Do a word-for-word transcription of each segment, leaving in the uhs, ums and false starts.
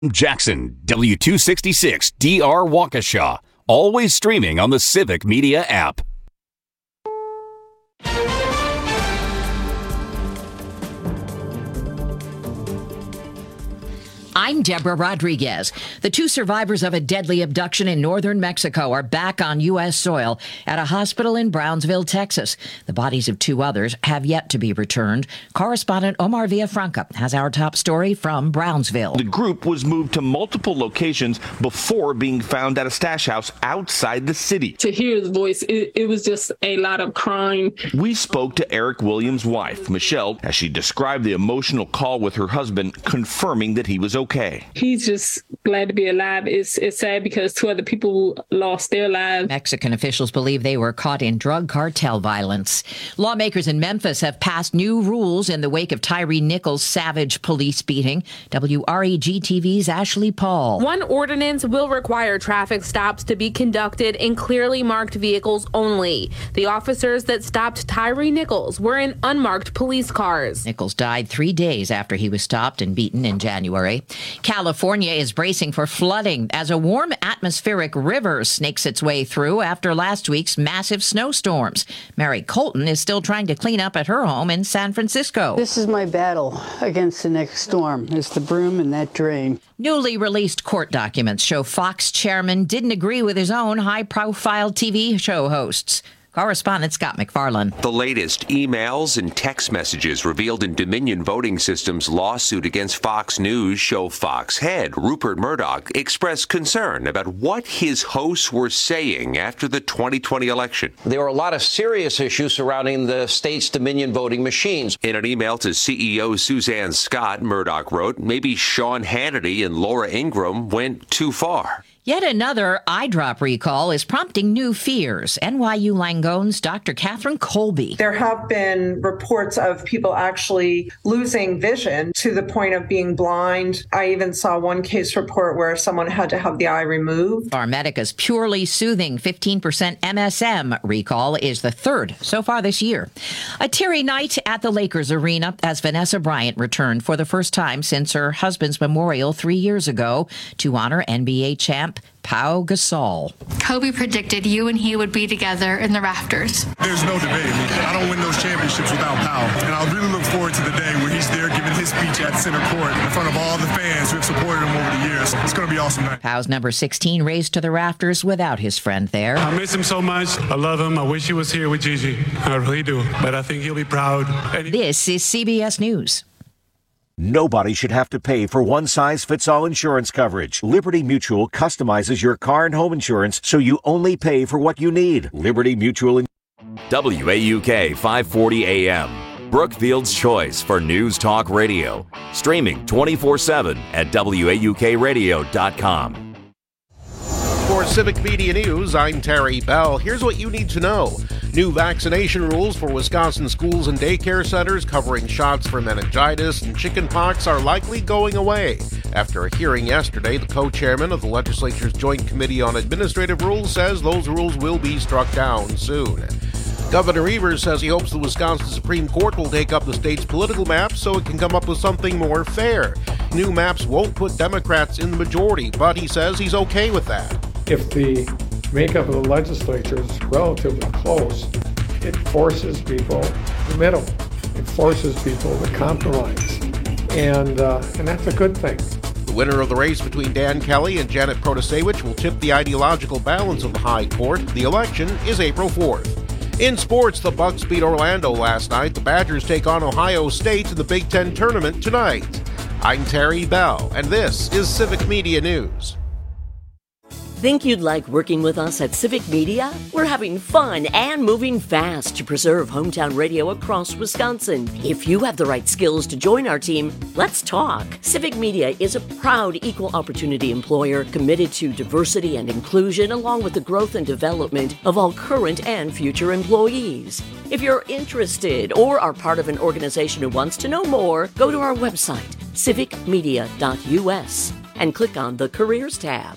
Jackson, W two sixty-six D R Waukesha. Always streaming on the Civic Media app. I'm Deborah Rodriguez. The two survivors of a deadly abduction in northern Mexico are back on U S soil at a hospital in Brownsville, Texas. The bodies of two others have yet to be returned. Correspondent Omar Villafranca has our top story from Brownsville. The group was moved to multiple locations before being found at a stash house outside the city. To hear his voice, it, it was just a lot of crying. We spoke to Eric Williams' wife, Michelle, as she described the emotional call with her husband, confirming that he was okay. Okay. He's just glad to be alive. It's, it's sad because two other people lost their lives. Mexican officials believe they were caught in drug cartel violence. Lawmakers in Memphis have passed new rules in the wake of Tyree Nichols' savage police beating. W R E G T V's Ashley Paul. One ordinance will require traffic stops to be conducted in clearly marked vehicles only. The officers that stopped Tyree Nichols were in unmarked police cars. Nichols died three days after he was stopped and beaten in January. California is bracing for flooding as a warm atmospheric river snakes its way through after last week's massive snowstorms. Mary Colton is still trying to clean up at her home in San Francisco. This is my battle against the next storm, is the broom and that drain. Newly released court documents show Fox chairman didn't agree with his own high-profile T V show hosts. Correspondent Scott McFarland. The latest emails and text messages revealed in Dominion Voting Systems' lawsuit against Fox News show Fox head Rupert Murdoch expressed concern about what his hosts were saying after the twenty twenty election. There were a lot of serious issues surrounding the state's Dominion voting machines. In an email to C E O Suzanne Scott, Murdoch wrote, maybe Sean Hannity and Laura Ingraham went too far. Yet another eye drop recall is prompting new fears. N Y U Langone's Doctor Catherine Colby. There have been reports of people actually losing vision to the point of being blind. I even saw one case report where someone had to have the eye removed. PharMedica's purely soothing fifteen percent M S M recall is the third so far this year. A teary night at the Lakers arena as Vanessa Bryant returned for the first time since her husband's memorial three years ago to honor N B A champ Pau Gasol. Kobe predicted you and he would be together in the rafters. There's no debate. I don't win those championships without Pau. And I really look forward to the day where he's there giving his speech at center court in front of all the fans who have supported him over the years. It's going to be an awesome night. Pau's number sixteen raised to the rafters without his friend there. I miss him so much. I love him. I wish he was here with Gigi. I really do. But I think he'll be proud. This is C B S News. Nobody should have to pay for one-size-fits-all insurance coverage. Liberty Mutual customizes your car and home insurance so you only pay for what you need. Liberty Mutual. W A U K five forty A M. Brookfield's choice for News Talk Radio. Streaming twenty-four seven at W A U K radio dot com. For Civic Media News, I'm Terry Bell. Here's what you need to know. New vaccination rules for Wisconsin schools and daycare centers covering shots for meningitis and chickenpox are likely going away. After a hearing yesterday, the co-chairman of the legislature's Joint Committee on Administrative Rules says those rules will be struck down soon. Governor Evers says he hopes the Wisconsin Supreme Court will take up the state's political map so it can come up with something more fair. New maps won't put Democrats in the majority, but he says he's okay with that. If the makeup of the legislature is relatively close, it forces people to the middle. It forces people to compromise. And, uh, and that's a good thing. The winner of the race between Dan Kelly and Janet Protasewicz will tip the ideological balance of the High Court. The election is April fourth. In sports, the Bucks beat Orlando last night. The Badgers take on Ohio State in the Big Ten tournament tonight. I'm Terry Bell, and this is Civic Media News. Think you'd like working with us at Civic Media? We're having fun and moving fast to preserve hometown radio across Wisconsin. If you have the right skills to join our team, let's talk. Civic Media is a proud equal opportunity employer committed to diversity and inclusion along with the growth and development of all current and future employees. If you're interested or are part of an organization who wants to know more, go to our website, civic media dot U S, and click on the Careers tab.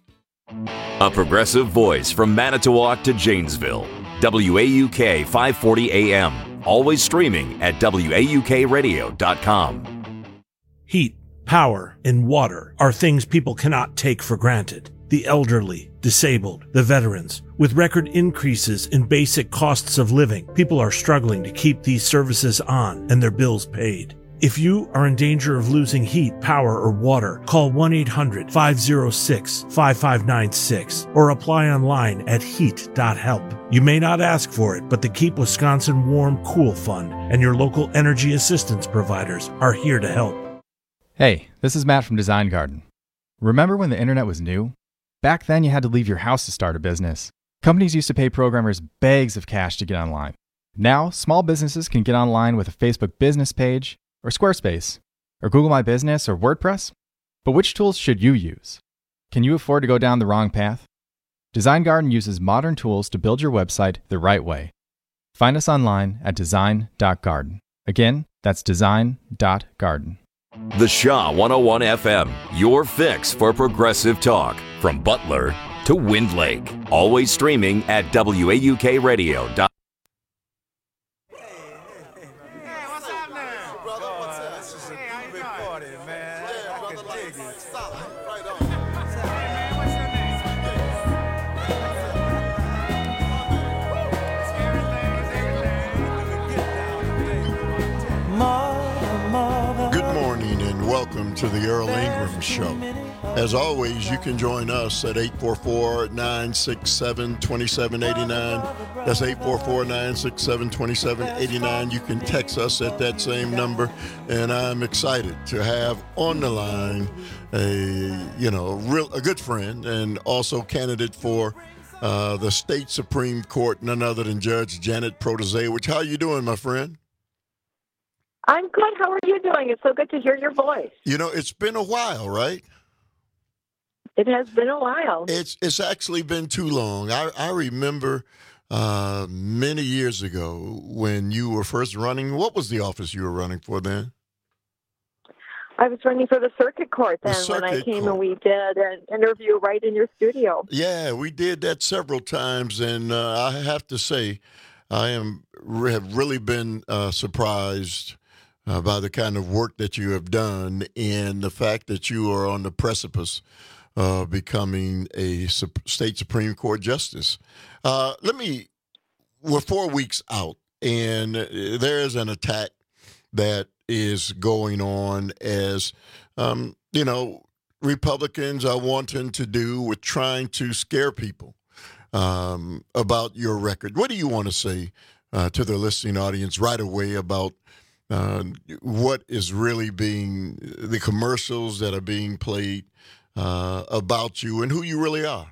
A progressive voice from Manitowoc to Janesville. W A U K five forty A M. Always streaming at W A U K radio dot com. Heat. Power and water are things people cannot take for granted. The elderly, disabled, the veterans. With record increases in basic costs of living, people are struggling to keep these services on and their bills paid. If you are in danger of losing heat, power, or water, call one eight hundred, five oh six, five five nine six or apply online at heat dot help. You may not ask for it, but the Keep Wisconsin Warm Cool Fund and your local energy assistance providers are here to help. Hey, this is Matt from Design Garden. Remember when the internet was new? Back then you had to leave your house to start a business. Companies used to pay programmers bags of cash to get online. Now, small businesses can get online with a Facebook business page, or Squarespace, or Google My Business, or WordPress. But which tools should you use? Can you afford to go down the wrong path? Design Garden uses modern tools to build your website the right way. Find us online at design dot garden. Again, that's design dot garden. The Shaw one oh one F M, your fix for progressive talk. From Butler to Wind Lake. Always streaming at W A U K radio dot com. Welcome to the Earl Ingram Show. As always, you can join us at eight four four, nine six seven, two seven eight nine. That's eight four four, nine six seven, two seven eight nine. You can text us at that same number. And I'm excited to have on the line a, you know, a, real, a good friend and also candidate for uh, the state Supreme Court, none other than Judge Janet Protasiewicz. How are you doing, my friend? I'm good. How are you doing? It's so good to hear your voice. You know, it's been a while, right? It has been a while. It's it's actually been too long. I, I remember uh, many years ago when you were first running. What was the office you were running for then? I was running for the circuit court then the circuit when I came court. and we did an interview right in your studio. Yeah, we did that several times, and uh, I have to say, I am have really been uh, surprised Uh, by the kind of work that you have done and the fact that you are on the precipice of becoming a state Supreme Court justice. Uh, let me, we're four weeks out, and there is an attack that is going on as, um, you know, Republicans are wanting to do with trying to scare people um, about your record. What do you want to say uh, to the listening audience right away about Uh, what is really being, the commercials that are being played uh, about you and who you really are?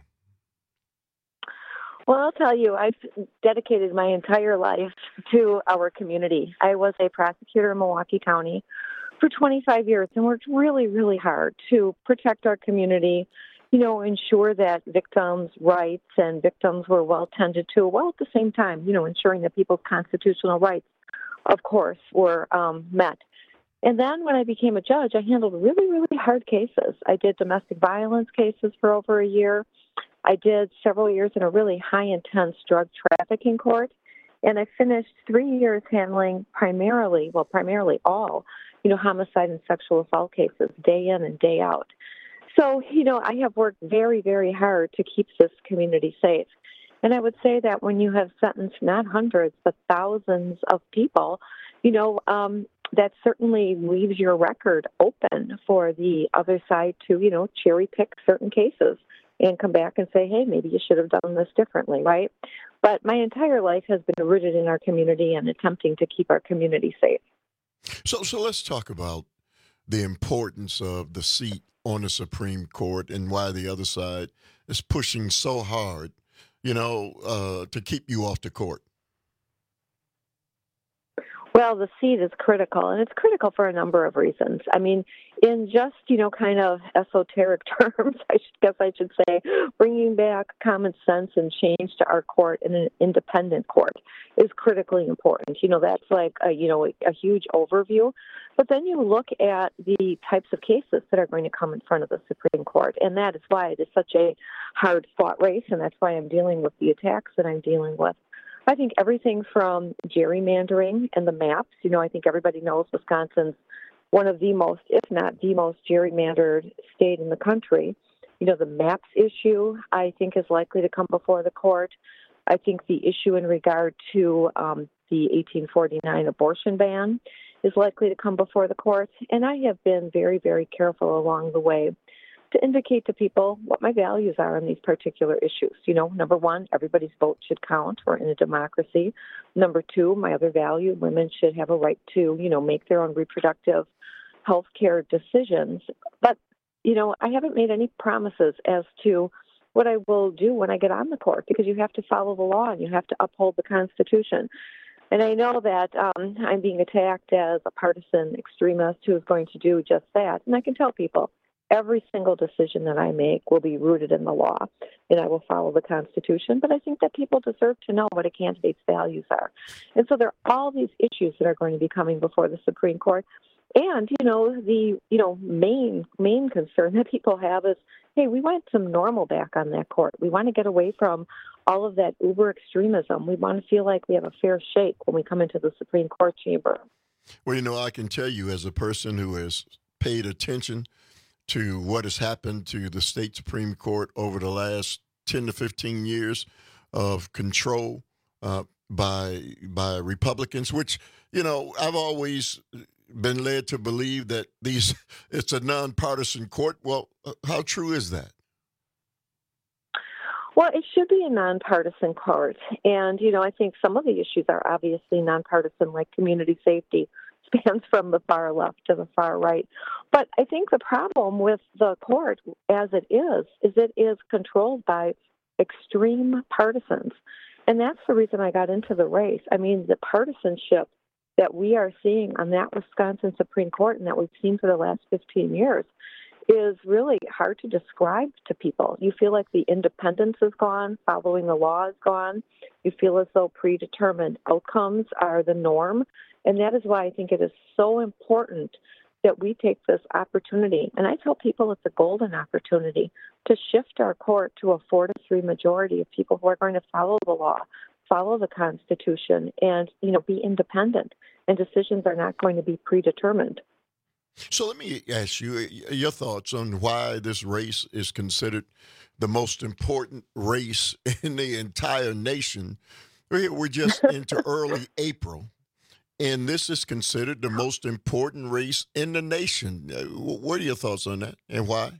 Well, I'll tell you, I've dedicated my entire life to our community. I was a prosecutor in Milwaukee County for twenty-five years and worked really, really hard to protect our community, you know, ensure that victims' rights and victims were well tended to, while at the same time, you know, ensuring that people's constitutional rights, of course, were um, met. And then when I became a judge, I handled really, really hard cases. I did domestic violence cases for over a year. I did several years in a really high-intense drug trafficking court. And I finished three years handling primarily, well, primarily all, you know, homicide and sexual assault cases day in and day out. So, you know, I have worked very, very hard to keep this community safe. And I would say that when you have sentenced not hundreds, but thousands of people, you know, um, that certainly leaves your record open for the other side to, you know, cherry pick certain cases and come back and say, hey, maybe you should have done this differently, right? But my entire life has been rooted in our community and attempting to keep our community safe. So, so let's talk about the importance of the seat on the Supreme Court and why the other side is pushing so hard, you know, uh, to keep you off the court. Well, the seat is critical, and it's critical for a number of reasons. I mean, in just, you know, kind of esoteric terms, I should, guess I should say, bringing back common sense and change to our court in an independent court is critically important. You know, that's like, a, you know, a, a huge overview. But then you look at the types of cases that are going to come in front of the Supreme Court, and that is why it is such a hard-fought race, and that's why I'm dealing with the attacks that I'm dealing with. I think everything from gerrymandering and the maps, you know, I think everybody knows Wisconsin's one of the most, if not the most gerrymandered state in the country. You know, the maps issue, I think, is likely to come before the court. I think the issue in regard to um, the eighteen forty-nine abortion ban is likely to come before the court. And I have been very, very careful along the way to indicate to people what my values are on these particular issues. You know, number one, everybody's vote should count. We're in a democracy. Number two, my other value, women should have a right to, you know, make their own reproductive health care decisions. But, you know, I haven't made any promises as to what I will do when I get on the court, because you have to follow the law and you have to uphold the Constitution. And I know that um, I'm being attacked as a partisan extremist who is going to do just that. And I can tell people every single decision that I make will be rooted in the law, and I will follow the Constitution. But I think that people deserve to know what a candidate's values are. And so there are all these issues that are going to be coming before the Supreme Court. And, you know, the, you know, main, main concern that people have is, hey, we want some normal back on that court. We want to get away from all of that uber extremism. We want to feel like we have a fair shake when we come into the Supreme Court chamber. Well, you know, I can tell you as a person who has paid attention to what has happened to the state Supreme Court over the last ten to fifteen years of control uh, by by Republicans, which, you know, I've always been led to believe that these it's a nonpartisan court. Well, how true is that? Well, it should be a nonpartisan court. And, you know, I think some of the issues are obviously nonpartisan, like community safety, spans from the far left to the far right. But I think the problem with the court as it is, is it is controlled by extreme partisans. And that's the reason I got into the race. I mean, the partisanship that we are seeing on that Wisconsin Supreme Court and that we've seen for the last fifteen years is really hard to describe to people. You feel like the independence is gone, following the law is gone. You feel as though predetermined outcomes are the norm. And that is why I think it is so important that we take this opportunity. And I tell people it's a golden opportunity to shift our court to a four to three majority of people who are going to follow the law, follow the Constitution, and, you know, be independent. And decisions are not going to be predetermined. So let me ask you your thoughts on why this race is considered the most important race in the entire nation. We're just into early April, and this is considered the most important race in the nation. What are your thoughts on that, and why?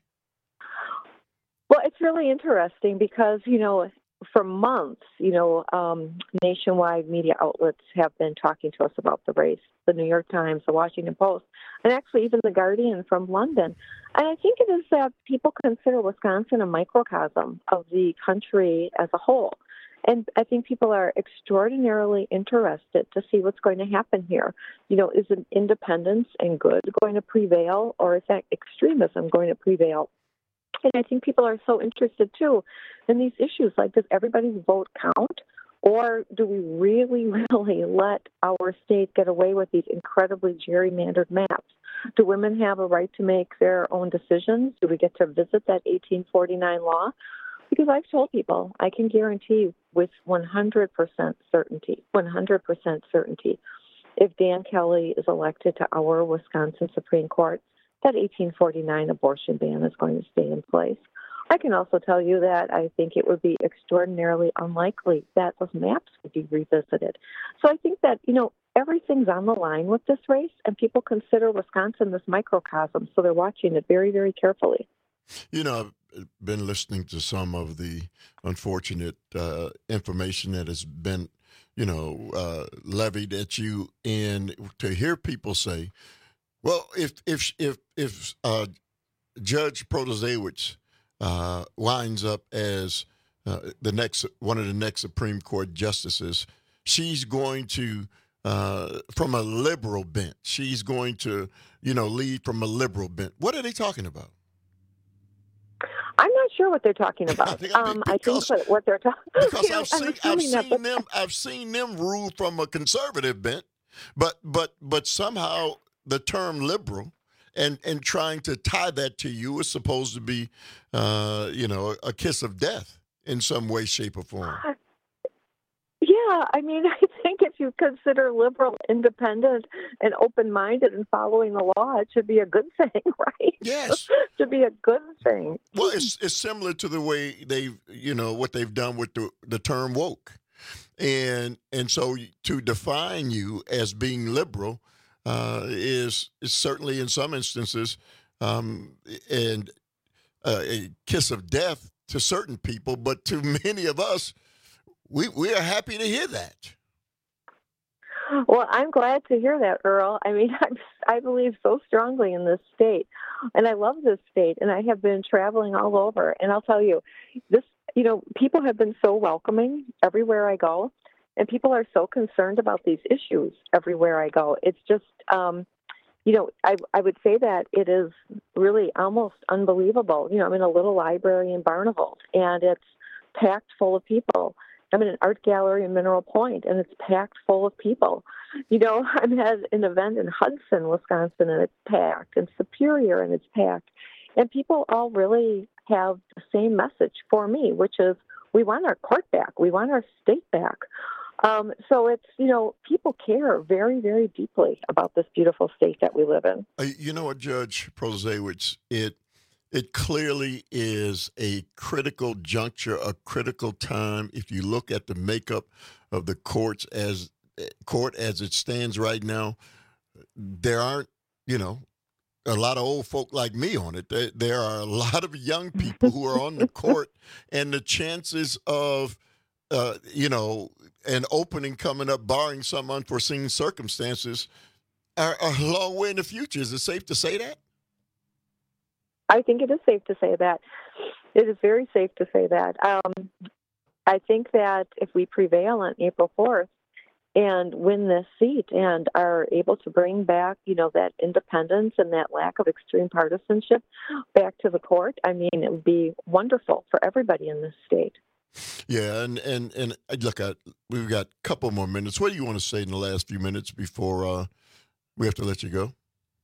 Well, it's really interesting because, you know, for months, you know, um, nationwide media outlets have been talking to us about the race. The New York Times, the Washington Post, and actually even the Guardian from London. And I think it is that people consider Wisconsin a microcosm of the country as a whole. And I think people are extraordinarily interested to see what's going to happen here. You know, is it independence and good going to prevail, or is that extremism going to prevail? And I think people are so interested, too, in these issues, like, does everybody's vote count? Or do we really, really let our state get away with these incredibly gerrymandered maps? Do women have a right to make their own decisions? Do we get to visit that eighteen forty-nine law? Because I've told people, I can guarantee with one hundred percent certainty, one hundred percent certainty, if Dan Kelly is elected to our Wisconsin Supreme Court, that eighteen forty-nine abortion ban is going to stay in place. I can also tell you that I think it would be extraordinarily unlikely that those maps would be revisited. So I think that, you know, everything's on the line with this race, and people consider Wisconsin this microcosm, so they're watching it very, very carefully. You know, I've been listening to some of the unfortunate uh, information that has been, you know, uh, levied at you, and to hear people say, well, if if if if uh, Judge Protasiewicz Uh, winds up as uh, the next one of the next Supreme Court justices, she's going to, uh, from a liberal bent, she's going to, you know, lead from a liberal bent. What are they talking about? I'm not sure what they're talking about. I, um, I think what, what they're talking about. Because I've seen, I've seen them, I've seen them rule from a conservative bent, but but but somehow the term liberal and and trying to tie that to you is supposed to be, uh, you know, a kiss of death in some way, shape, or form. Yeah, I mean, I think it if you consider liberal, independent, and open-minded and following the law, it should be a good thing, right? Yes. It should be a good thing. Well, it's it's similar to the way they've, you know, what they've done with the, the term woke. And and so to define you as being liberal uh, is, is certainly in some instances um, and uh, a kiss of death to certain people, but to many of us, we we are happy to hear that. Well, I'm glad to hear that, Earl. I mean, I'm, I believe so strongly in this state, and I love this state, and I have been traveling all over. And I'll tell you, this, you know, people have been so welcoming everywhere I go, and people are so concerned about these issues everywhere I go. It's just, um, you know, I, I would say that it is really almost unbelievable. You know, I'm in a little library in Barneveld, and it's packed full of people. I'm in an art gallery in Mineral Point, and it's packed full of people. You know, I'm at an event in Hudson, Wisconsin, and it's packed, and Superior, and it's packed. And people all really have the same message for me, which is we want our court back. We want our state back. Um, so it's, you know, people care very, very deeply about this beautiful state that we live in. Uh, you know what, Judge Protasiewicz, it it clearly is a critical juncture, a critical time. If you look at the makeup of the courts as court as it stands right now, there aren't, you know, a lot of old folk like me on it. There, there are a lot of young people who are on the court, and the chances of, uh, you know, an opening coming up, barring some unforeseen circumstances, are, are a long way in the future. Is it safe to say that? I think it is safe to say that. It is very safe to say that. Um, I think that if we prevail on April fourth and win this seat and are able to bring back, you know, that independence and that lack of extreme partisanship back to the court, I mean, it would be wonderful for everybody in this state. Yeah, and, and, and look, I, we've got a couple more minutes. What do you want to say in the last few minutes before uh, we have to let you go?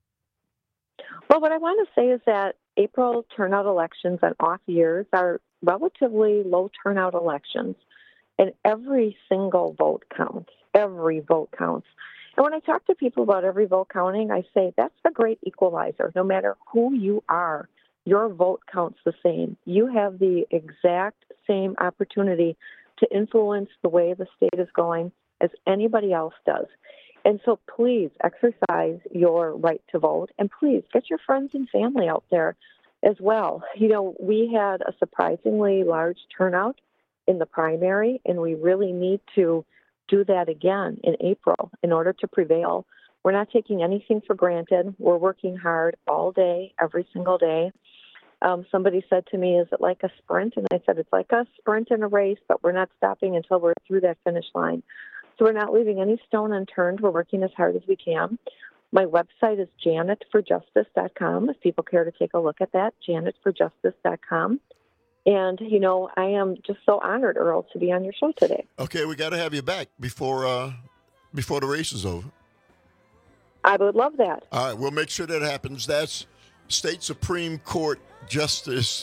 Well, what I want to say is that April turnout elections on off years are relatively low turnout elections, and every single vote counts. Every vote counts. And when I talk to people about every vote counting, I say that's the great equalizer. No matter who you are, your vote counts the same. You have the exact same opportunity to influence the way the state is going as anybody else does. And so please exercise your right to vote, and please get your friends and family out there as well. You know, we had a surprisingly large turnout in the primary, and we really need to do that again in April in order to prevail. We're not taking anything for granted. We're working hard all day, every single day. Um, somebody said to me, is it like a sprint? And I said, it's like a sprint in a race, but we're not stopping until we're through that finish line. So we're not leaving any stone unturned. We're working as hard as we can. My website is janet for justice dot com. If people care to take a look at that, janet for justice dot com. And, you know, I am just so honored, Earl, to be on your show today. Okay, we got to have you back before uh, before the race is over. I would love that. All right, we'll make sure that happens. That's State Supreme Court Justice,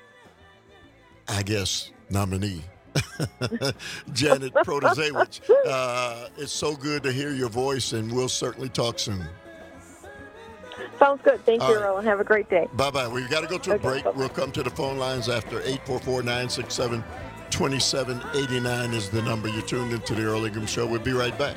I guess, nominee. Janet Protasiewicz. Uh, it's so good to hear your voice, and we'll certainly talk soon. Sounds good. Thank All you, right. Earl, and have a great day. Bye-bye. We've got to go to a Okay, break. bye-bye. We'll come to the phone lines after. Eight four four, nine six seven, two seven eight nine is the number. You're tuned into the Earl Ingham Show. We'll be right back.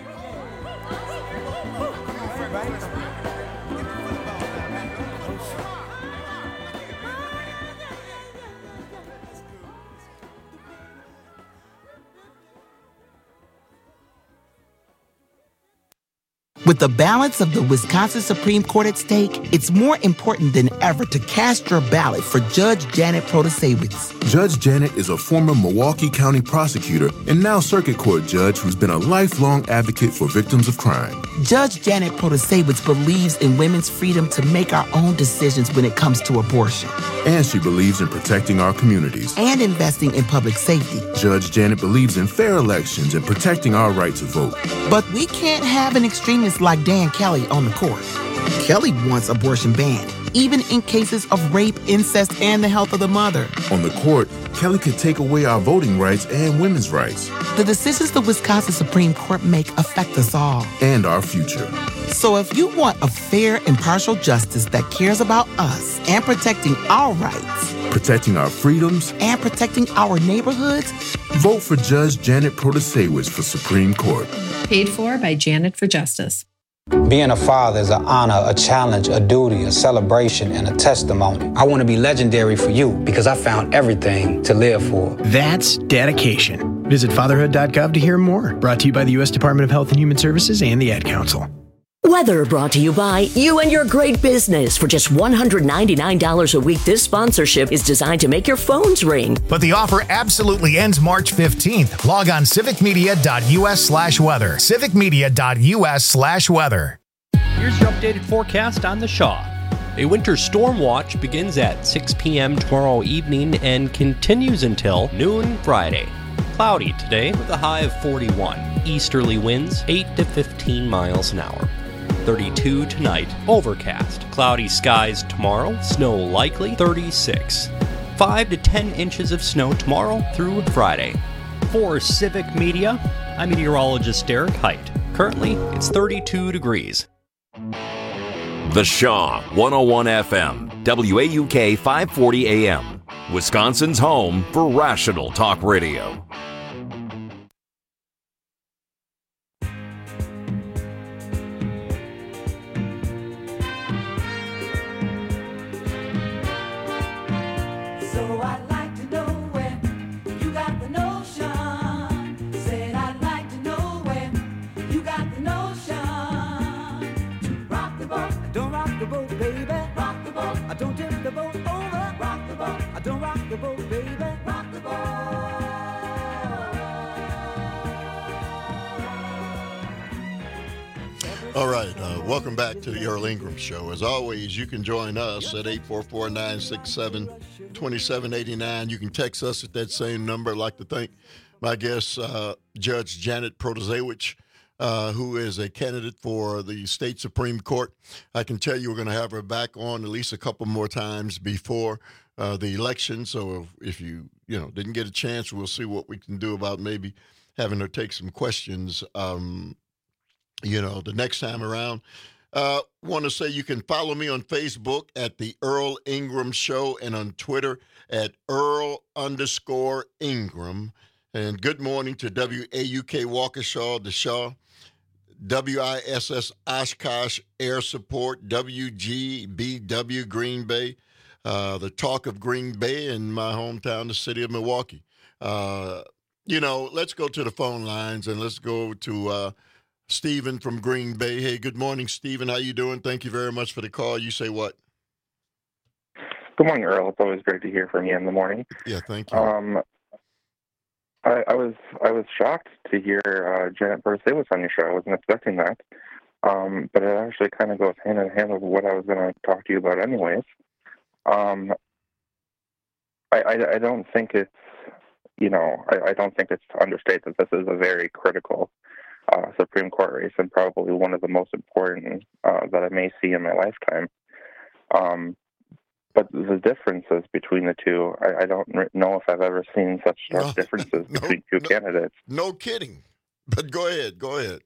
With the balance of the Wisconsin Supreme Court at stake, it's more important than ever to cast your ballot for Judge Janet Protasiewicz. Judge Janet is a former Milwaukee County prosecutor and now circuit court judge who's been a lifelong advocate for victims of crime. Judge Janet Protasiewicz believes in women's freedom to make our own decisions when it comes to abortion. And she believes in protecting our communities. And investing in public safety. Judge Janet believes in fair elections and protecting our right to vote. But we can't have an extremist like Dan Kelly on the court. Kelly wants abortion banned, even in cases of rape, incest, and the health of the mother. On the court, Kelly could take away our voting rights and women's rights. The decisions the Wisconsin Supreme Court make affect us all. And our future. So if you want a fair, impartial justice that cares about us and protecting our rights, protecting our freedoms, and protecting our neighborhoods, vote for Judge Janet Protasewicz for Supreme Court. Paid for by Janet for Justice. Being a father is an honor, a challenge, a duty, a celebration, and a testimony. I want to be legendary for you because I found everything to live for. That's dedication. Visit fatherhood dot gov to hear more. Brought to you by the U S Department of Health and Human Services and the Ad Council. Weather brought to you by You and Your Great Business. For just one hundred ninety-nine dollars a week, this sponsorship is designed to make your phones ring. But the offer absolutely ends March fifteenth. Log on civicmedia.us slash weather. civicmedia.us slash weather. Here's your updated forecast on the Shaw. A winter storm watch begins at six p.m. tomorrow evening and continues until noon Friday. Cloudy today with a high of forty-one. Easterly winds eight to fifteen miles an hour. thirty-two tonight, overcast. Cloudy skies tomorrow, snow likely, thirty-six. five to ten inches of snow tomorrow through Friday. For Civic Media, I'm meteorologist Derek Height. Currently, it's thirty-two degrees. The Shaw, one oh one F M, W A U K five forty A M, Wisconsin's home for rational talk radio. All right, uh, welcome back to the Earl Ingram Show. As always, you can join us at eight four four, nine six seven, two seven eight nine. You can text us at that same number. I'd like to thank my guest, uh, Judge Janet Protasewicz, uh, who is a candidate for the state Supreme Court. I can tell you we're going to have her back on at least a couple more times before uh, the election. So if, if you, you know, didn't get a chance, we'll see what we can do about maybe having her take some questions um you know, the next time around. Uh, want to say you can follow me on Facebook at the Earl Ingram Show and on Twitter at Earl underscore Ingram. And good morning to W A U K Waukesha, the Shaw, W I S S Oshkosh Air Support, W G B W Green Bay, uh, the talk of Green Bay in my hometown, the city of Milwaukee. Uh, you know, let's go to the phone lines and let's go to uh, Stephen from Green Bay. Hey, good morning, Stephen. How you doing? Thank you very much for the call. You say what? Good morning, Earl. It's always great to hear from you in the morning. Yeah, thank you. Um, I, I was I was shocked to hear uh, Janet Protasewicz on your show. I wasn't expecting that, um, but it actually kind of goes hand in hand with what I was going to talk to you about, anyways. Um, I, I, I don't think it's you know I, I don't think it's to understate that this is a very critical Uh, Supreme Court race, and probably one of the most important uh, that I may see in my lifetime. Um, but the differences between the two, I, I don't know if I've ever seen such stark no, differences no, between two no, candidates. No kidding. But go ahead, go ahead.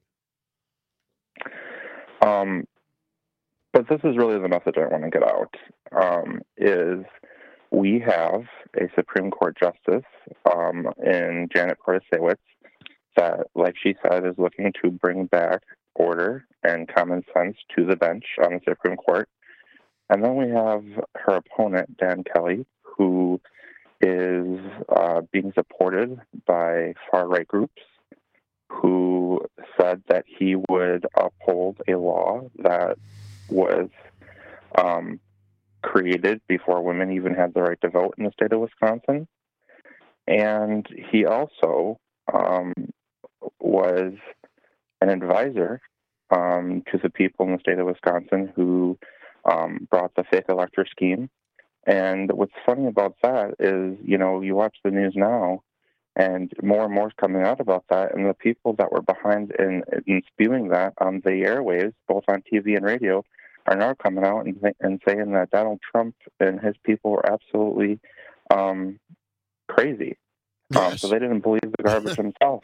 Um, but this is really the message I want to get out, um, is we have a Supreme Court justice um, in Janet Protasewicz that, like she said, is looking to bring back order and common sense to the bench on the Supreme Court. And then we have her opponent, Dan Kelly, who is uh, being supported by far-right groups, who said that he would uphold a law that was um, created before women even had the right to vote in the state of Wisconsin. And he also um, was an advisor um, to the people in the state of Wisconsin who um, brought the fake elector scheme. And what's funny about that is, you know, you watch the news now, and more and more is coming out about that. And the people that were behind in, in spewing that on the airwaves, both on T V and radio, are now coming out and, and saying that Donald Trump and his people are absolutely um, crazy. Yes. Um, so they didn't believe the garbage themselves.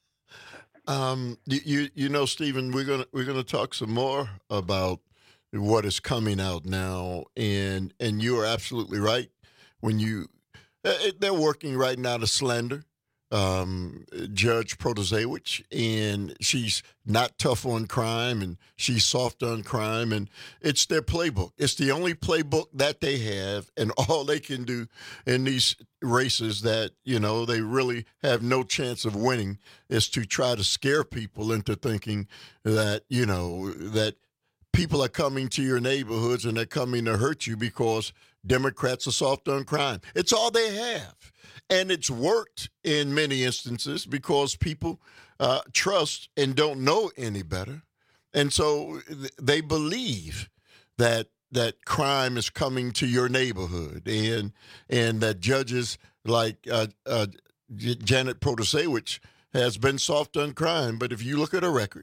Um, you, you you know, Stephen, we're gonna we're gonna talk some more about what is coming out now, and and you are absolutely right. When you they're working right now to slander um, Judge Protasewicz, and she's not tough on crime, and she's soft on crime, and it's their playbook. It's the only playbook that they have, and all they can do in these races that, you know, they really have no chance of winning is to try to scare people into thinking that, you know, that people are coming to your neighborhoods and they're coming to hurt you because Democrats are soft on crime. It's all they have. And it's worked in many instances because people uh, trust and don't know any better. And so th- they believe that that crime is coming to your neighborhood, and and that judges like uh, uh, J- Janet Protasewicz has been soft on crime. But if you look at her record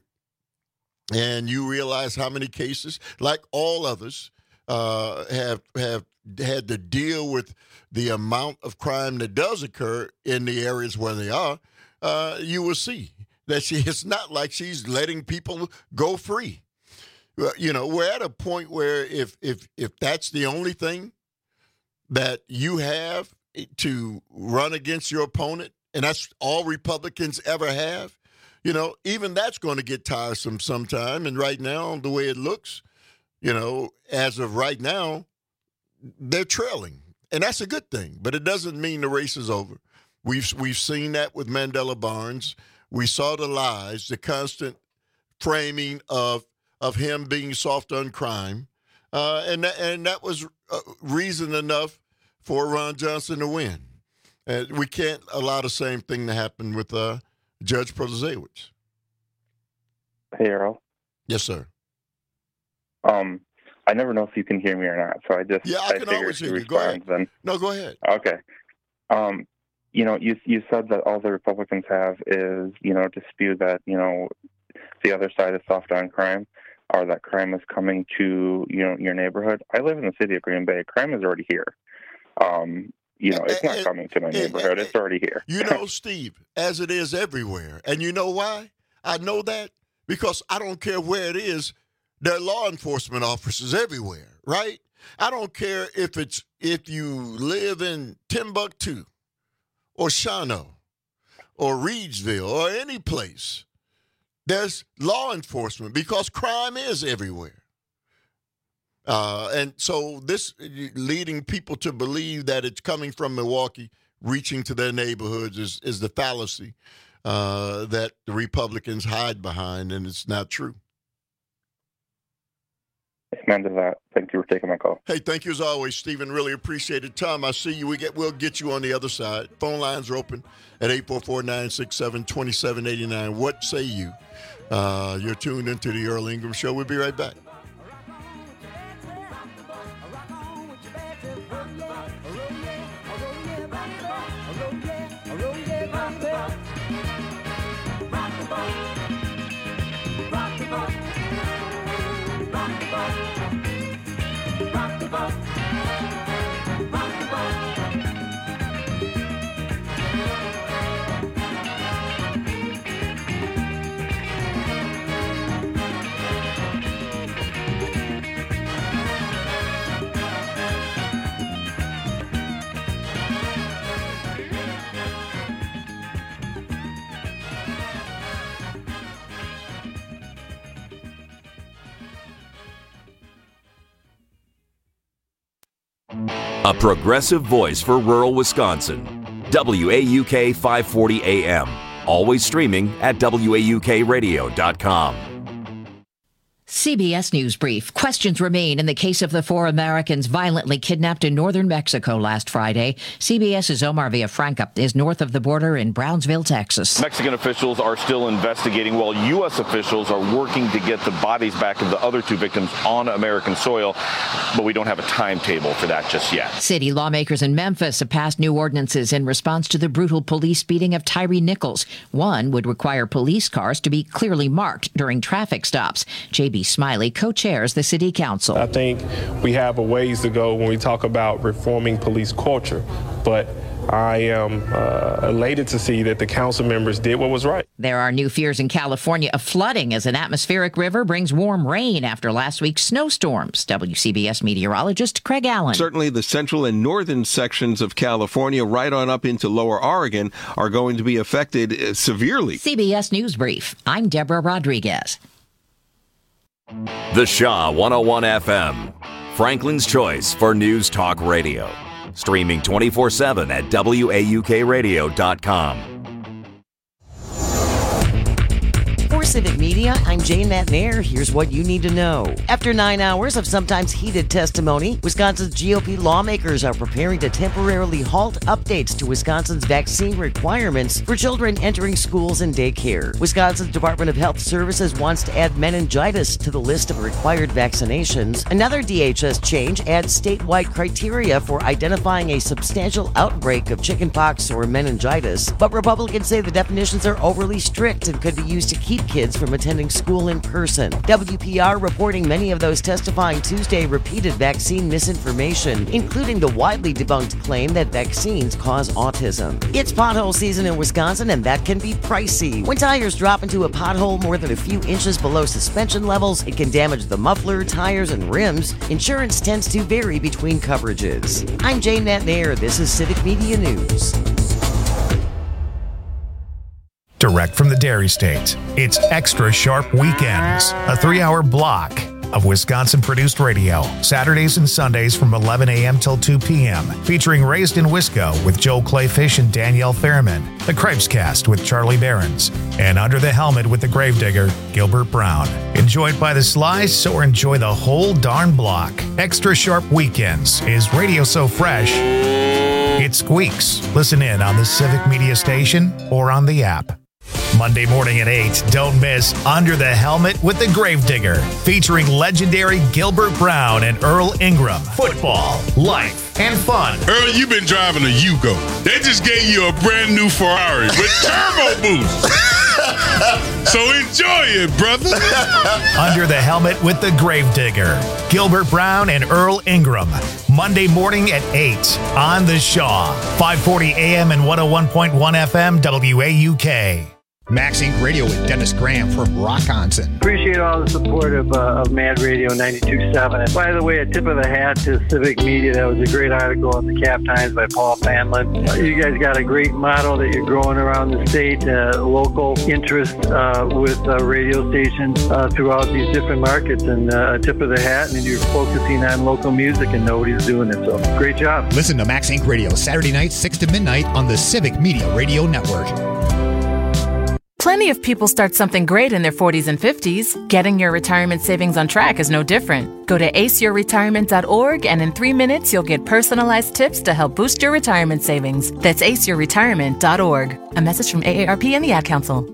and you realize how many cases, like all others, uh, have have had to deal with the amount of crime that does occur in the areas where they are, uh, you will see that she it's not like she's letting people go free. You know, we're at a point where if if if that's the only thing that you have to run against your opponent, and that's all Republicans ever have, you know, even that's going to get tiresome sometime. And right now, the way it looks, you know, as of right now, they're trailing. And that's a good thing, but it doesn't mean the race is over. We've we've seen that with Mandela Barnes. We saw the lies, the constant framing of of him being soft on crime, uh, and that, and that was uh, reason enough for Ron Johnson to win. And we can't allow the same thing to happen with uh, Judge Protasewicz. Hey, Earl. Yes, sir. Um, I never know if you can hear me or not, so I just yeah, I, I can always hear you. Go ahead. Then. No, go ahead. Okay. Um, you know, you you said that all the Republicans have is, you know, dispute that, you know, the other side is soft on crime, or that crime is coming to, you know, your neighborhood. I live in the city of Green Bay. Crime is already here. Um, you know, it's not coming to my neighborhood. It's already here. You know, Steve, as it is everywhere. And you know why? I know that because I don't care where it is. There are law enforcement officers everywhere, right? I don't care if it's if you live in Timbuktu or Shawano or Reidsville or any place. There's law enforcement because crime is everywhere. Uh, and so this leading people to believe that it's coming from Milwaukee, reaching to their neighborhoods is, is the fallacy uh, that the Republicans hide behind, and it's not true. Amen to that. Thank you for taking my call. Hey, thank you as always, Stephen. Really appreciate it. Tom, I see you. We get, we'll get you on the other side. Phone lines are open at eight four four, nine six seven, two seven eight nine. What say you? Uh, you're tuned into the Earl Ingram Show. We'll be right back. A progressive voice for rural Wisconsin. W A U K five forty A M. Always streaming at W A U K radio dot com. C B S News Brief. Questions remain in the case of the four Americans violently kidnapped in northern Mexico last Friday. CBS's Omar Villafranca is north of the border in Brownsville, Texas. Mexican officials are still investigating while U S officials are working to get the bodies back of the other two victims on American soil, but we don't have a timetable for that just yet. City lawmakers in Memphis have passed new ordinances in response to the brutal police beating of Tyree Nichols. One would require police cars to be clearly marked during traffic stops. J B B. Smiley co-chairs the city council. I think we have a ways to go when we talk about reforming police culture, but I am uh, elated to see that the council members did what was right. There are new fears in California of flooding as an atmospheric river brings warm rain after last week's snowstorms. W C B S meteorologist Craig Allen. Certainly the central and northern sections of California, right on up into lower Oregon, are going to be affected severely. C B S News Brief. I'm Deborah Rodriguez. The Shaw one oh one F M, Franklin's choice for News Talk Radio. Streaming twenty-four seven at W A U K radio dot com. For Civic Media, I'm Jane McNair. Here's what you need to know. After nine hours of sometimes heated testimony, Wisconsin's G O P lawmakers are preparing to temporarily halt updates to Wisconsin's vaccine requirements for children entering schools and daycare. Wisconsin's Department of Health Services wants to add meningitis to the list of required vaccinations. Another D H S change adds statewide criteria for identifying a substantial outbreak of chickenpox or meningitis, but Republicans say the definitions are overly strict and could be used to keep kids from attending school in person. W P R reporting many of those testifying Tuesday repeated vaccine misinformation, including the widely debunked claim that vaccines cause autism. It's pothole season in Wisconsin, and that can be pricey. When tires drop into a pothole more than a few inches below suspension levels, it can damage the muffler, tires, and rims. Insurance tends to vary between coverages. I'm Jane McNair. This is Civic Media News. Direct from the Dairy State, it's Extra Sharp Weekends, a three-hour block of Wisconsin-produced radio, Saturdays and Sundays from eleven a.m. till two p.m., featuring Raised in Wisco with Joe Clayfish and Danielle Fairman, The Cripescast with Charlie Behrens, and Under the Helmet with the Gravedigger, Gilbert Brown. Enjoyed by the slice or enjoy the whole darn block. Extra Sharp Weekends is radio so fresh, it squeaks. Listen in on the Civic Media Station or on the app. Monday morning at eight, don't miss Under the Helmet with the Gravedigger, featuring legendary Gilbert Brown and Earl Ingram. Football, life, and fun. Earl, you've been driving a Yugo. They just gave you a brand new Ferrari with turbo boost. So enjoy it, brother. Under the Helmet with the Gravedigger, Gilbert Brown and Earl Ingram. Monday morning at eight on The Shaw, five forty a.m. and one oh one point one F M W A U K. Max Incorporated. Radio with Dennis Graham from Rockonson. Appreciate all the support of, uh, of Mad Radio ninety-two point seven. And by the way, a tip of the hat to Civic Media. That was a great article in the Cap Times by Paul Fanlin. Uh, you guys got a great model that you're growing around the state, uh, local interest uh, with uh, radio stations uh, throughout these different markets. And uh, a tip of the hat, and you're focusing on local music, and nobody's doing it. So great job. Listen to Max Incorporated. Radio, Saturday nights, six to midnight on the Civic Media Radio Network. Plenty of people start something great in their forties and fifties. Getting your retirement savings on track is no different. Go to ace your retirement dot org, and in three minutes, you'll get personalized tips to help boost your retirement savings. That's ace your retirement dot org. A message from A A R P and the Ad Council.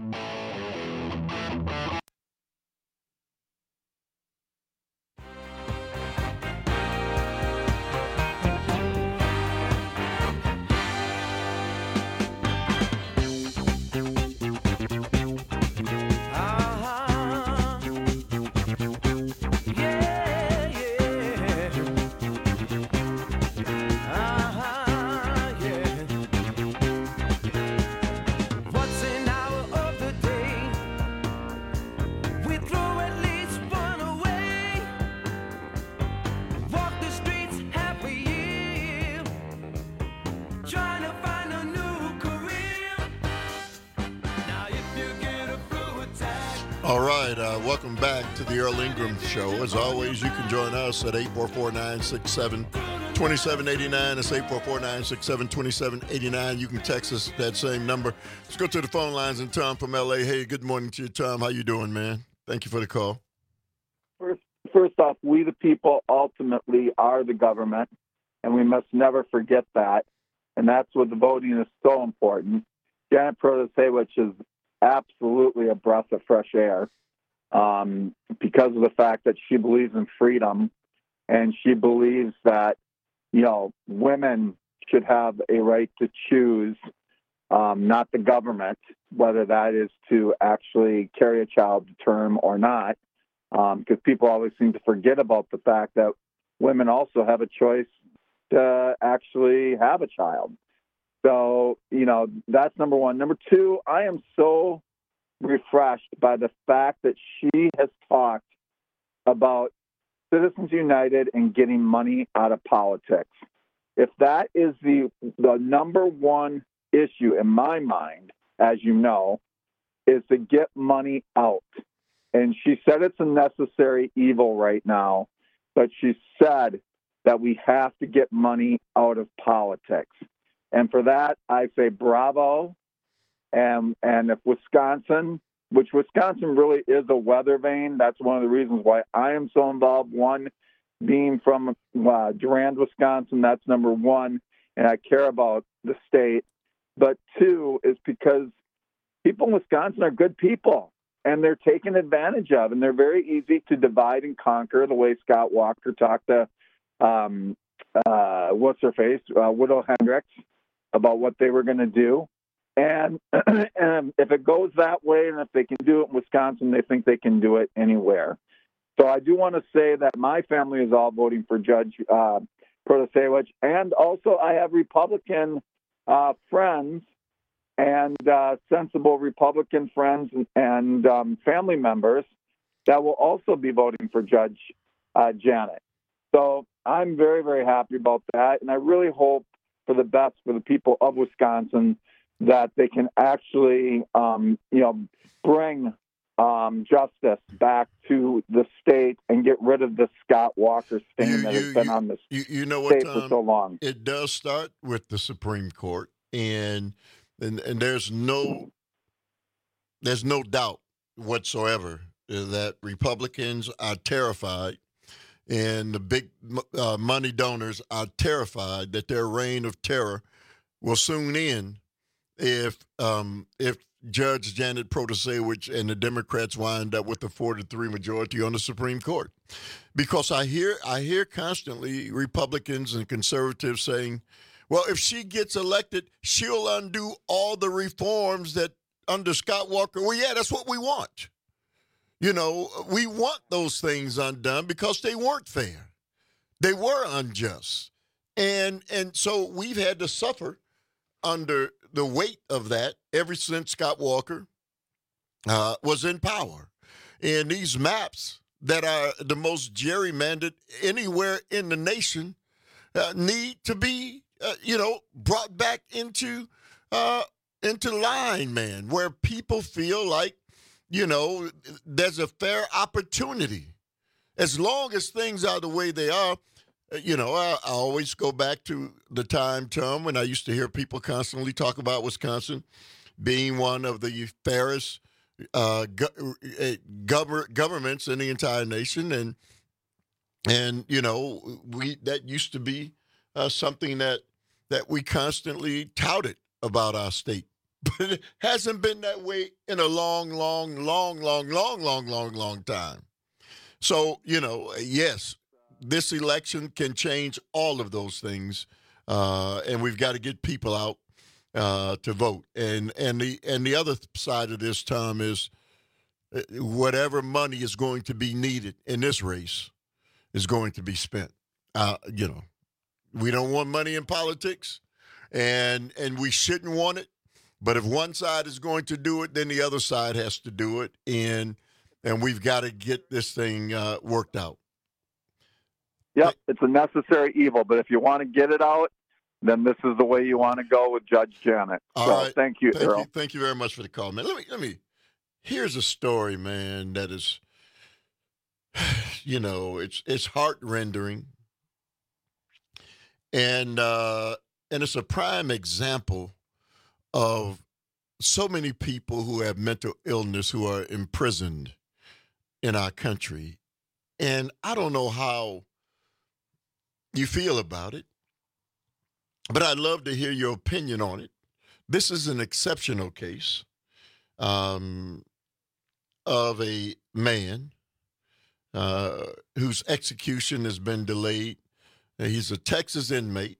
All right, uh, welcome back to the Earl Ingram Show. As always, you can join us at eight four four, nine six seven, two seven eight nine. That's eight four four, nine six seven, two seven eight nine. You can text us at that same number. Let's go to the phone lines. And Tom from L A. Hey, good morning to you, Tom. How you doing, man? Thank you for the call. First, first off, we the people ultimately are the government, and we must never forget that. And that's what the voting is so important. Janet Protasewicz is absolutely a breath of fresh air um, because of the fact that she believes in freedom, and she believes that, you know, women should have a right to choose, um, not the government, whether that is to actually carry a child to term or not. because um, people always seem to forget about the fact that women also have a choice to actually have a child. So, you know, that's number one. Number two, I am so refreshed by the fact that she has talked about Citizens United and getting money out of politics. If that is the the number one issue in my mind, as you know, is to get money out. And she said it's a necessary evil right now, but she said that we have to get money out of politics. And for that, I say bravo. And, and if Wisconsin, which Wisconsin really is a weather vane, that's one of the reasons why I am so involved. One, being from uh, Durand, Wisconsin, that's number one, and I care about the state. But two is because people in Wisconsin are good people, and they're taken advantage of, and they're very easy to divide and conquer, the way Scott Walker talked to, um, uh, what's her face, uh, Widow Hendricks, about what they were going to do. And, and if it goes that way, and if they can do it in Wisconsin, they think they can do it anywhere. So I do want to say that my family is all voting for Judge uh, Protasewicz, and also I have Republican uh, friends and uh, sensible Republican friends and, and um, family members that will also be voting for Judge uh, Janet. So I'm very, very happy about that, and I really hope for the best for the people of Wisconsin, that they can actually, um, you know, bring um, justice back to the state and get rid of the Scott Walker stain you, that you, has been you, on the you, you know state what, for Tom? so long. It does start with the Supreme Court, and and and there's no there's no doubt whatsoever that Republicans are terrified, and the big uh, money donors are terrified that their reign of terror will soon end if um, if Judge Janet Protasewicz and the Democrats wind up with a four to three majority on the Supreme Court. Because I hear I hear constantly Republicans and conservatives saying, well, if she gets elected, she'll undo all the reforms that under Scott Walker. Well, yeah, that's what we want. You know, we want those things undone because they weren't fair. They were unjust. And and so we've had to suffer under the weight of that ever since Scott Walker uh, was in power. And these maps that are the most gerrymandered anywhere in the nation uh, need to be, uh, you know, brought back into uh, into line, man, where people feel like, you know, there's a fair opportunity. As long as things are the way they are, you know, I, I always go back to the time, Tom, when I used to hear people constantly talk about Wisconsin being one of the fairest uh, go- gov- governments in the entire nation, and and you know, we that used to be uh, something that that we constantly touted about our state, but it hasn't been that way in a long, long, long, long, long, long, long, long time. So, you know, yes. This election can change all of those things, uh, and we've got to get people out uh, to vote. And and the and the other side of this, Tom, is whatever money is going to be needed in this race is going to be spent. Uh, you know, we don't want money in politics, and and we shouldn't want it. But if one side is going to do it, then the other side has to do it, and and we've got to get this thing uh, worked out. Yep, it's a necessary evil, but if you want to get it out, then this is the way you want to go with Judge Janet. All so right. Thank you, thank Earl. you, thank you very much for the call, man. Let me, let me. Here's a story, man, that is, you know, it's it's heart rendering, and uh, and it's a prime example of so many people who have mental illness who are imprisoned in our country, and I don't know how you feel about it, but I'd love to hear your opinion on it. This is an exceptional case um, of a man uh, whose execution has been delayed. He's a Texas inmate.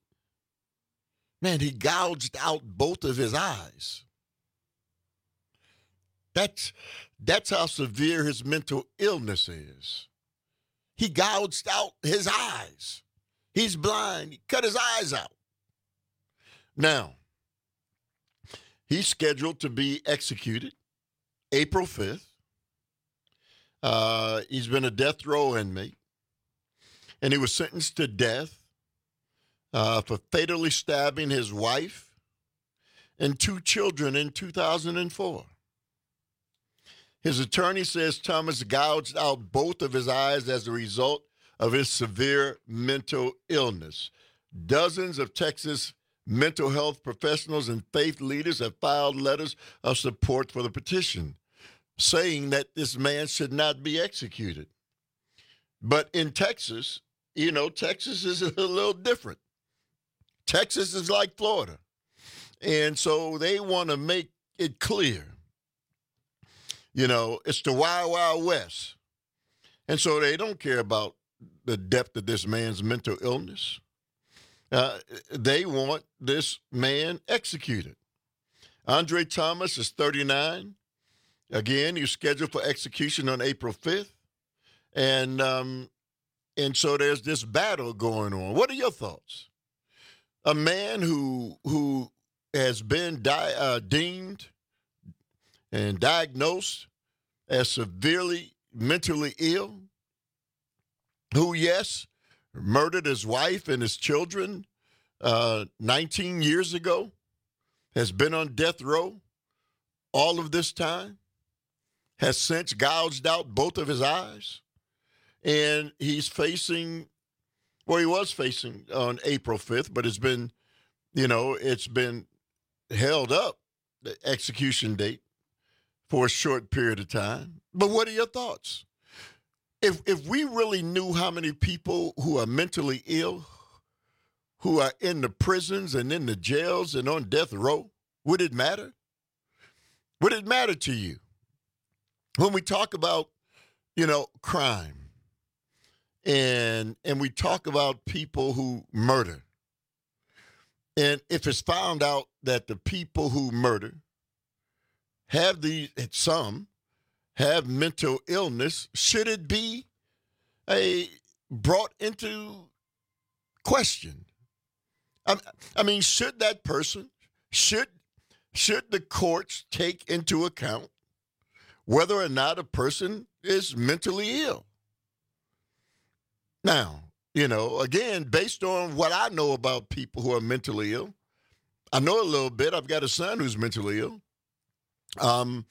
Man, he gouged out both of his eyes. That's that's how severe his mental illness is. He gouged out his eyes. He's blind. He cut his eyes out. Now, he's scheduled to be executed April fifth. Uh, he's been a death row inmate, and he was sentenced to death uh, for fatally stabbing his wife and two children in two thousand four. His attorney says Thomas gouged out both of his eyes as a result of his severe mental illness. Dozens of Texas mental health professionals and faith leaders have filed letters of support for the petition, saying that this man should not be executed. But in Texas, you know, Texas is a little different. Texas is like Florida. And so they want to make it clear, you know, it's the Wild Wild West. And so they don't care about the depth of this man's mental illness. Uh, they want this man executed. Andre Thomas is thirty-nine. Again, he's scheduled for execution on April fifth. And, um, and so there's this battle going on. What are your thoughts? A man who, who has been di- uh, deemed and diagnosed as severely mentally ill, who, yes, murdered his wife and his children uh, nineteen years ago, has been on death row all of this time, has since gouged out both of his eyes, and he's facing, well, he was facing on April fifth, but it's been, you know, it's been held up, the execution date, for a short period of time. But what are your thoughts? If if we really knew how many people who are mentally ill, who are in the prisons and in the jails and on death row, would it matter? Would it matter to you? When we talk about, you know, crime and and we talk about people who murder, and if it's found out that the people who murder have the some have mental illness, should it be a brought into question? I, I mean, should that person, should should the courts take into account whether or not a person is mentally ill? Now, you know, again, based on what I know about people who are mentally ill, I know a little bit. I've got a son who's mentally ill. Um,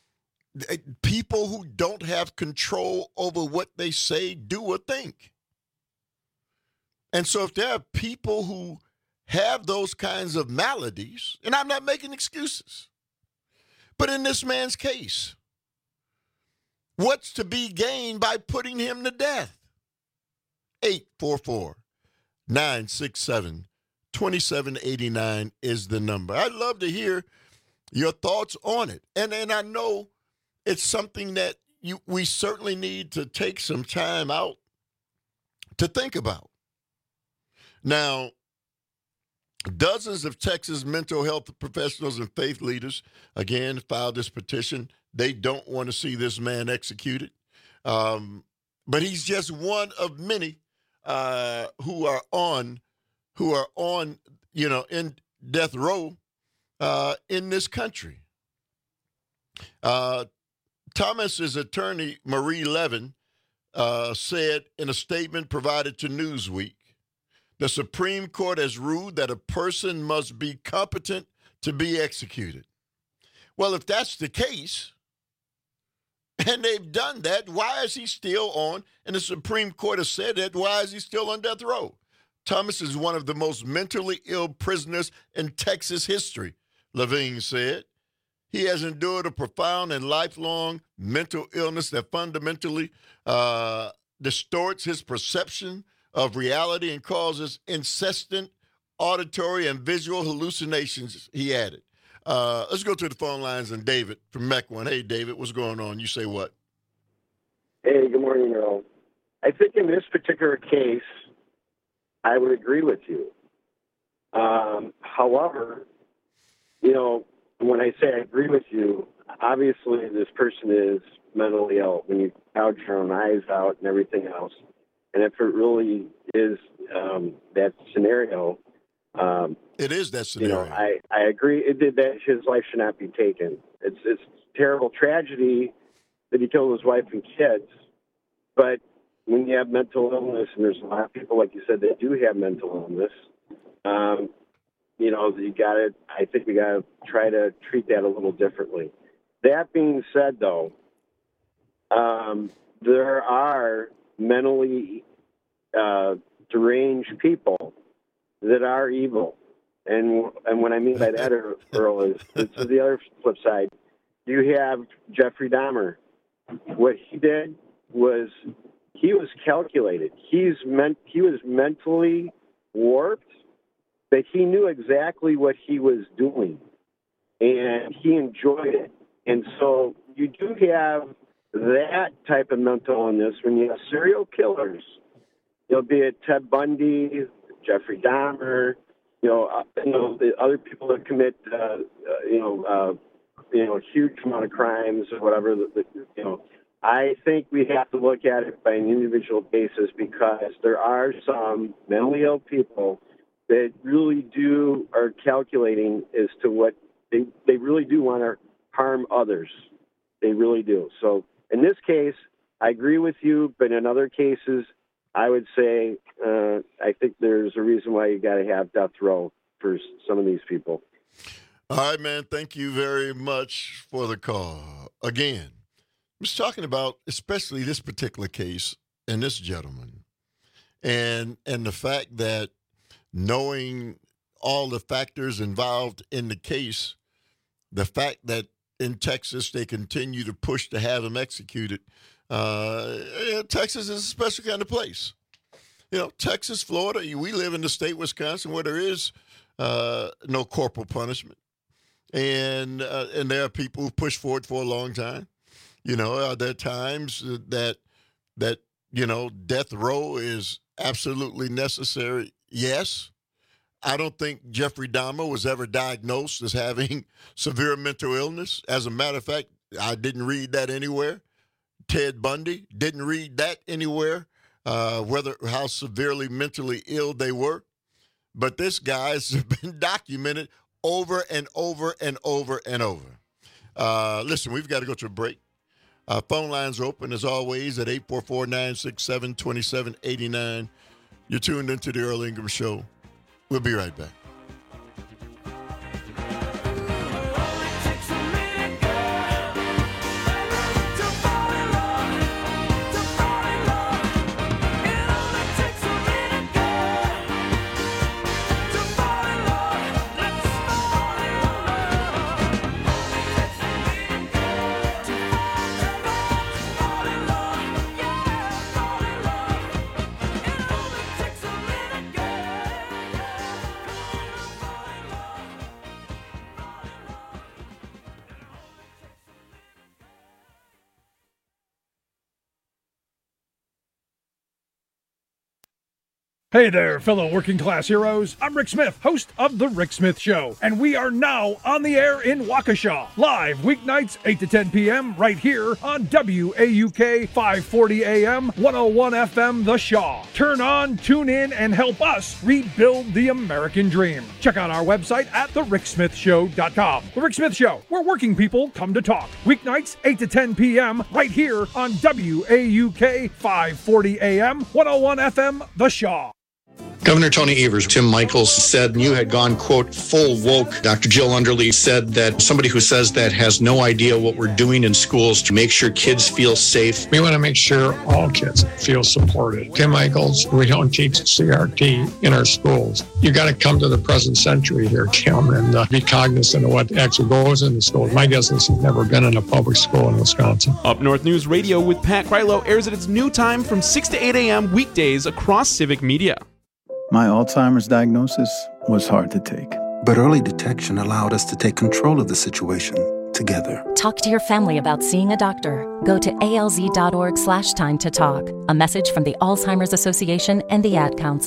people who don't have control over what they say, do, or think. And so if there are people who have those kinds of maladies, and I'm not making excuses, but in this man's case, what's to be gained by putting him to death? eight four four, nine six seven, two seven eight nine is the number. I'd love to hear your thoughts on it. And and I know it's something that you we certainly need to take some time out to think about. Now, dozens of Texas mental health professionals and faith leaders, again, filed this petition. They don't want to see this man executed. Um, but he's just one of many uh, who are on, who are on, you know, in death row uh, in this country. Uh, Thomas's attorney, Marie Levin, uh, said in a statement provided to Newsweek, the Supreme Court has ruled that a person must be competent to be executed. Well, if that's the case, and they've done that, why is he still on? And the Supreme Court has said that, why is he still on death row? Thomas is one of the most mentally ill prisoners in Texas history, Levine said. He has endured a profound and lifelong mental illness that fundamentally uh, distorts his perception of reality and causes incessant auditory and visual hallucinations, he added. Uh, let's go to the phone lines and David from Mequon. Hey, David, what's going on? You say what? Hey, good morning, Earl. I think in this particular case, I would agree with you. Um, however, you know, when I say I agree with you, obviously this person is mentally ill when you gouge your own eyes out and everything else. And if it really is um, that scenario, um, it is that scenario. You know, I, I agree it did that his life should not be taken. It's it's terrible tragedy that he killed his wife and kids. But when you have mental illness, and there's a lot of people, like you said, that do have mental illness, um, you know, you got to. I think we got to try to treat that a little differently. That being said, though, um, there are mentally uh, deranged people that are evil, and and what I mean by that, Earl, is it's the other flip side. You have Jeffrey Dahmer. What he did was he was calculated. He's meant he was mentally warped, but he knew exactly what he was doing, and he enjoyed it. And so you do have that type of mental illness when you have serial killers, you know, be it Ted Bundy, Jeffrey Dahmer, you know, uh, you know, the other people that commit, uh, uh, you know, uh, you know, huge amount of crimes or whatever. The, the, you know, I think we have to look at it by an individual basis, because there are some mentally ill people that really do are calculating as to what they they really do want to harm others. They really do. So in this case, I agree with you, but in other cases, I would say uh, I think there's a reason why you got to have death row for some of these people. All right, man. Thank you very much for the call. Again, I was talking about especially this particular case and this gentleman, and and the fact that knowing all the factors involved in the case, the fact that in Texas they continue to push to have him executed. Uh, yeah, Texas is a special kind of place. You know, Texas, Florida, we live in the state of Wisconsin where there is uh, no corporal punishment. And uh, and there are people who push for it for a long time. You know, are there times that, that you know, death row is absolutely necessary? Yes. I don't think Jeffrey Dahmer was ever diagnosed as having severe mental illness. As a matter of fact, I didn't read that anywhere. Ted Bundy, didn't read that anywhere, uh, whether how severely mentally ill they were. But this guy's been documented over and over and over and over. Uh, listen, we've got to go to a break. Uh, phone lines are open, as always, at eight four four, nine six seven, two seven eight nine. You're tuned into the Earl Ingram Show. We'll be right back. Hey there, fellow working class heroes. I'm Rick Smith, host of The Rick Smith Show, and we are now on the air in Waukesha, live weeknights eight to ten p.m. right here on W A U K five forty A M, one oh one F M The Shaw. Turn on, tune in, and help us rebuild the American dream. Check out our website at the rick smith show dot com. The Rick Smith Show, where working people come to talk. Weeknights eight to ten p.m. right here on W A U K five forty A M, one oh one F M The Shaw. Governor Tony Evers, Tim Michaels said you had gone, quote, full woke. Doctor Jill Underly said that somebody who says that has no idea what we're doing in schools to make sure kids feel safe. We want to make sure all kids feel supported. Tim Michaels, we don't teach C R T in our schools. You got to come to the present century here, Tim, and uh, be cognizant of what actually goes in the schools. My guess is he's never been in a public school in Wisconsin. Up North News Radio with Pat Krylo airs at its new time from six to eight a.m. weekdays across Civic Media. My Alzheimer's diagnosis was hard to take. But early detection allowed us to take control of the situation together. Talk to your family about seeing a doctor. Go to alz.org slash time to talk. A message from the Alzheimer's Association and the Ad Council.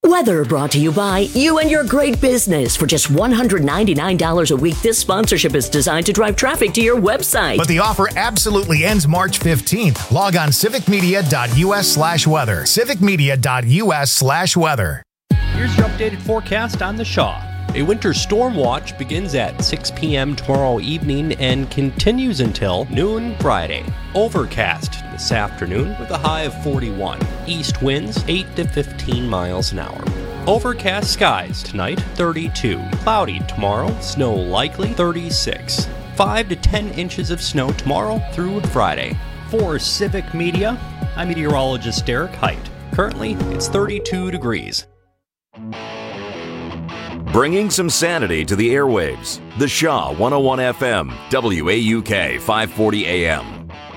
Weather brought to you by you and your great business. For just one hundred ninety-nine dollars a week, this sponsorship is designed to drive traffic to your website. But the offer absolutely ends March fifteenth. Log on civicmedia.us slash weather. civicmedia.us slash weather. Here's your updated forecast on the Shaw. A winter storm watch begins at six p.m. tomorrow evening and continues until noon Friday. Overcast this afternoon with a high of forty-one. East winds eight to fifteen miles an hour. Overcast skies tonight, thirty-two. Cloudy tomorrow, snow likely, thirty-six. five to ten inches of snow tomorrow through Friday. For Civic Media, I'm meteorologist Derek Height. Currently, it's thirty-two degrees. Bringing some sanity to the airwaves. The Shaw one oh one F M, W A U K five forty A M.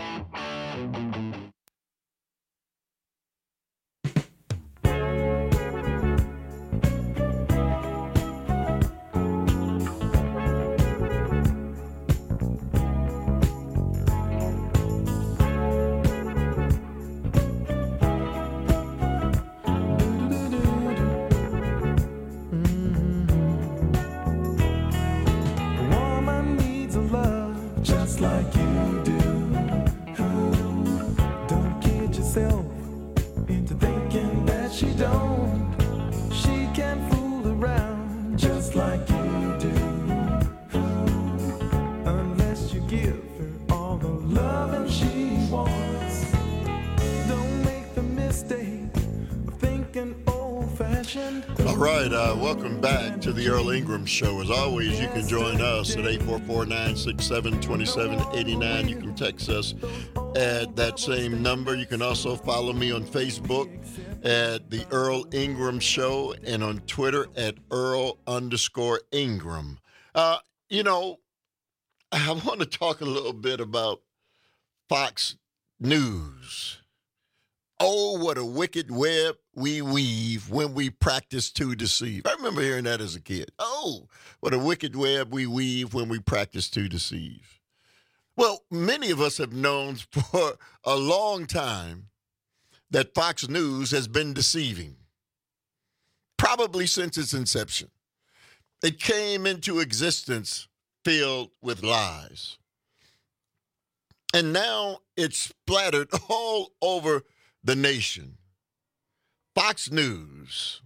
Show. As always, you can join us at eight four four, nine six seven, two seven eight nine. You can text us at that same number. You can also follow me on Facebook at The Earl Ingram Show and on Twitter at Earl underscore Ingram. Uh, you know, I want to talk a little bit about Fox News. Oh, what a wicked web we weave when we practice to deceive. I remember hearing that as a kid. Oh, what a wicked web we weave when we practice to deceive. Well, many of us have known for a long time that Fox News has been deceiving, probably since its inception. It came into existence filled with lies. And now it's splattered all over the nation. Fox News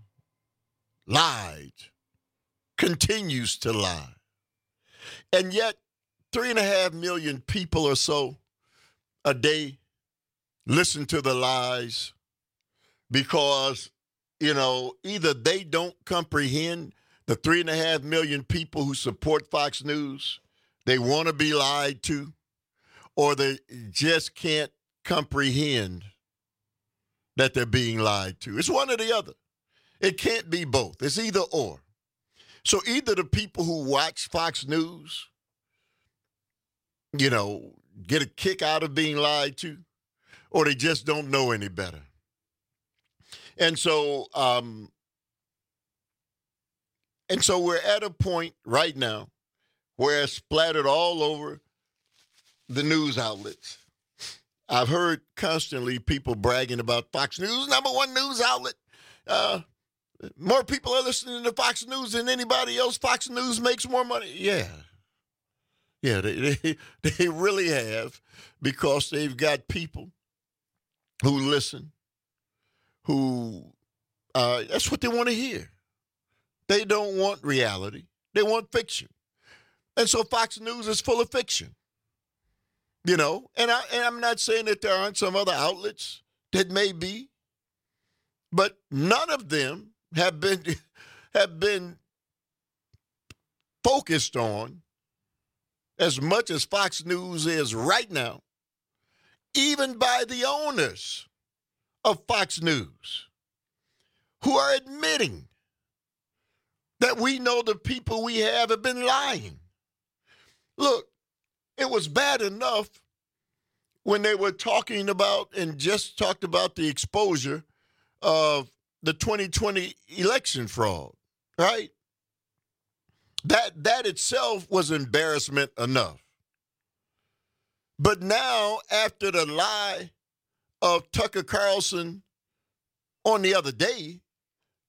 lied, continues to lie. And yet, three and a half million people or so a day listen to the lies because, you know, either they don't comprehend the three and a half million people who support Fox News, they want to be lied to, or they just can't comprehend that they're being lied to. It's one or the other. It can't be both. It's either or. So either the people who watch Fox News, you know, get a kick out of being lied to, or they just don't know any better. And so, um, and so we're at a point right now where it's splattered all over the news outlets. I've heard constantly people bragging about Fox News, number one news outlet. Uh, more people are listening to Fox News than anybody else. Fox News makes more money. Yeah. Yeah, they, they, they really have, because they've got people who listen, who, uh, that's what they want to hear. They don't want reality. They want fiction. And so Fox News is full of fiction. You know, and, I, and I'm not saying that there aren't some other outlets that may be, but none of them have been have been focused on as much as Fox News is right now, even by the owners of Fox News, who are admitting that we know the people we have have been lying. Look, it was bad enough when they were talking about and just talked about the exposure of the twenty twenty election fraud, right? That that itself was embarrassment enough. But now, after the lie of Tucker Carlson on the other day,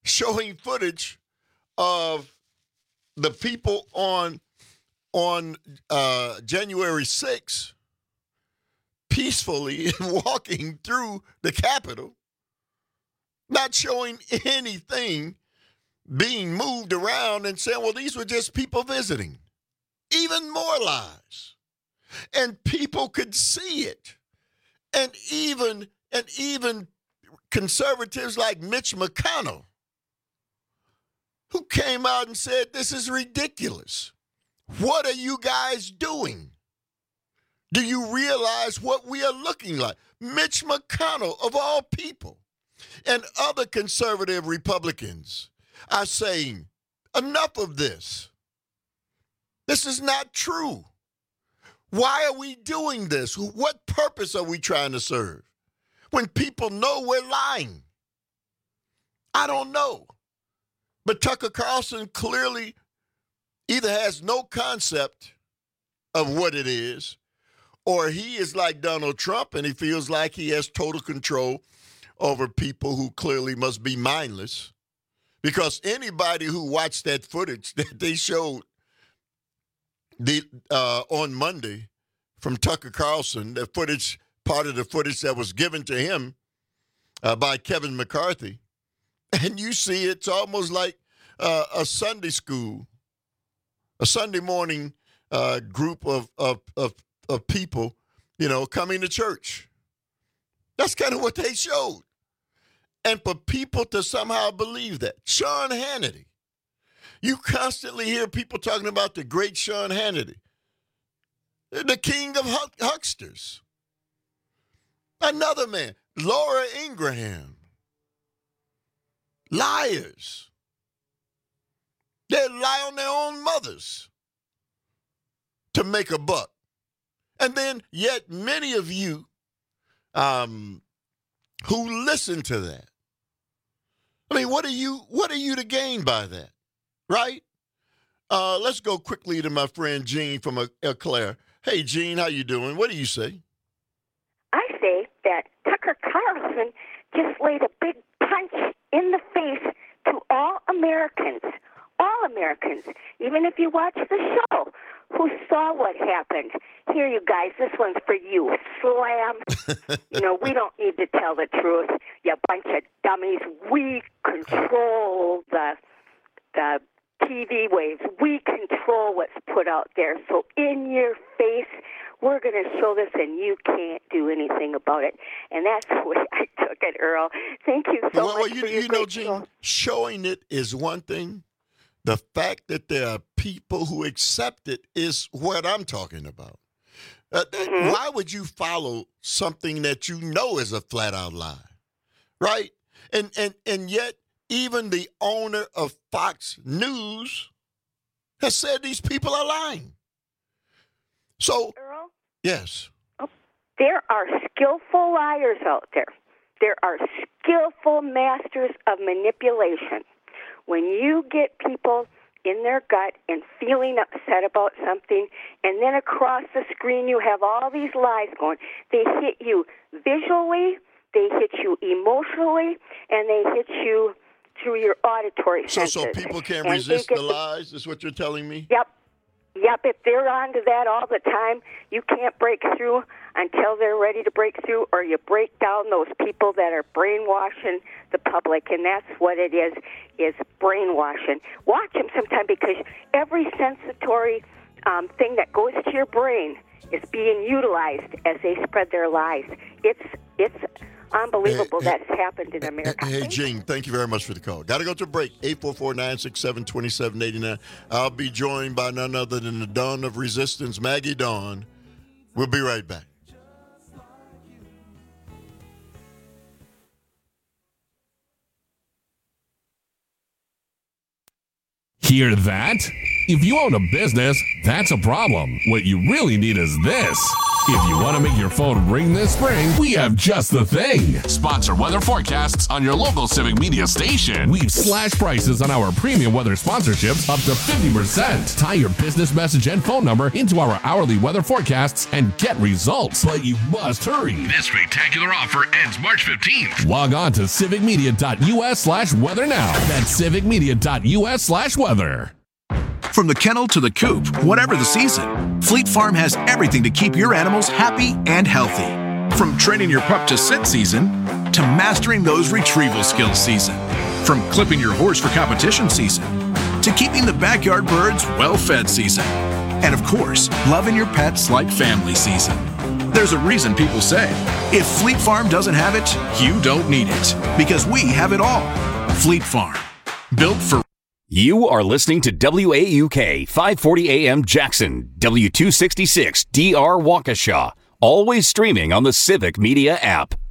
showing footage of the people on on uh, January sixth peacefully walking through the Capitol, not showing anything being moved around and saying, well, these were just people visiting. Even more lies. And people could see it. And even and even conservatives like Mitch McConnell, who came out and said, this is ridiculous. What are you guys doing? Do you realize what we are looking like? Mitch McConnell, of all people, and other conservative Republicans are saying, enough of this. This is not true. Why are we doing this? What purpose are we trying to serve when people know we're lying? I don't know. But Tucker Carlson clearly either has no concept of what it is, or he is like Donald Trump and he feels like he has total control over people who clearly must be mindless. Because anybody who watched that footage that they showed the uh, on Monday from Tucker Carlson, the footage, part of the footage that was given to him uh, by Kevin McCarthy, and you see it's almost like uh, a Sunday school, a Sunday morning uh, group of, of of of people, you know, coming to church. That's kind of what they showed. And for people to somehow believe that. Sean Hannity. You constantly hear people talking about the great Sean Hannity, the king of huck- hucksters. Another man, Laura Ingraham. Liars. They lie on their own mothers to make a buck. And then, yet many of you um, who listen to that, I mean, what are you what are you to gain by that, right? Uh, let's go quickly to my friend Gene from Eau Claire. Hey, Gene, how you doing? What do you say? I say that Tucker Carlson just laid a big punch in the face to all Americans, all Americans, even if you watch the show, who saw what happened. Here, you guys, this one's for you. Slam. You know, we don't need to tell the truth, you bunch of dummies. We control the the T V waves. We control what's put out there. So in your face, we're going to show this, and you can't do anything about it. And that's the way I took it, Earl. Thank you so well, much well, you, for your you know, great Gene, show. showing it is one thing. The fact that there are people who accept it is what I'm talking about. Uh, Mm-hmm. Why would you follow something that you know is a flat-out lie, right? And and and yet, even the owner of Fox News has said these people are lying. So, Earl? yes. There are skillful liars out there. There are skillful masters of manipulation. When you get people in their gut and feeling upset about something, and then across the screen you have all these lies going, they hit you visually, they hit you emotionally, and they hit you through your auditory So, senses. so people can't And they resist get the to- lies, is what you're telling me? Yep. Yep, if they're onto that all the time, you can't break through until they're ready to break through, or you break down those people that are brainwashing the public, and that's what it is, is brainwashing. Watch them sometime, because every sensatory um, thing that goes to your brain is being utilized as they spread their lies. It's it's unbelievable Hey, hey, that's happened in America. Hey, Gene, thank you very much for the call. Got to go to a break. eight four four, nine six seven, two seven eight nine. I'll be joined by none other than the Dawn of Resistance, Maggie Dawn. We'll be right back. Hear that? If you own a business, that's a problem. What you really need is this. If you want to make your phone ring this spring, we have just the thing. Sponsor weather forecasts on your local Civic Media station. We've slashed prices on our premium weather sponsorships up to fifty percent. Tie your business message and phone number into our hourly weather forecasts and get results. But you must hurry. This spectacular offer ends March fifteenth. Log on to civicmedia.us slash weather now. That's civicmedia.us slash weather. From the kennel to the coop, whatever the season, Fleet Farm has everything to keep your animals happy and healthy. From training your pup to sit season, to mastering those retrieval skills season. From clipping your horse for competition season, to keeping the backyard birds well-fed season. And of course, loving your pets like family season. There's a reason people say, if Fleet Farm doesn't have it, you don't need it. Because we have it all. Fleet Farm. Built for... You are listening to W A U K five forty A M Jackson, W two sixty-six D R Waukesha, always streaming on the Civic Media app.